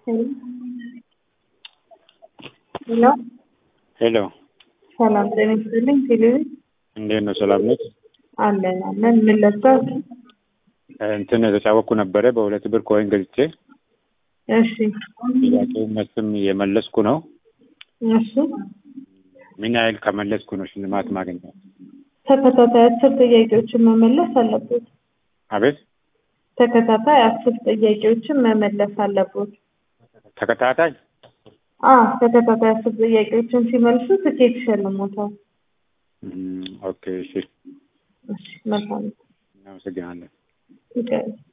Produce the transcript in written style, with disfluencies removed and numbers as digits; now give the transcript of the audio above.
ሄሎ ሄሎ ሰላም ጤና ይስጥልኝ። ቴሌቪ እንዴት ነው? ሰላም ነች? አለን ምን ለብሳት? እንትን የተጫወኩ ነበረ በሁለት ብር ኮይን ገዝቼ። እሺ ጥያቄው መልስም የመለስኩ ነው። እሺ ምን ያህል ከመለስኩ ነው ሽልማት ማግኘት? ተከታታይ 10 ጥያቄዎችን መመለስ አለበት። አቤት? ተከታታይ 10 ጥያቄዎችን መመለስ አለበት። ተከታታይ? ተከታታይ 10 ጥያቄዎችን ሲመልሱ ትኬት ይሸልሞታል። ኦኬ እሺ። እሺ መልካም። እናመሰግናለን። Okay.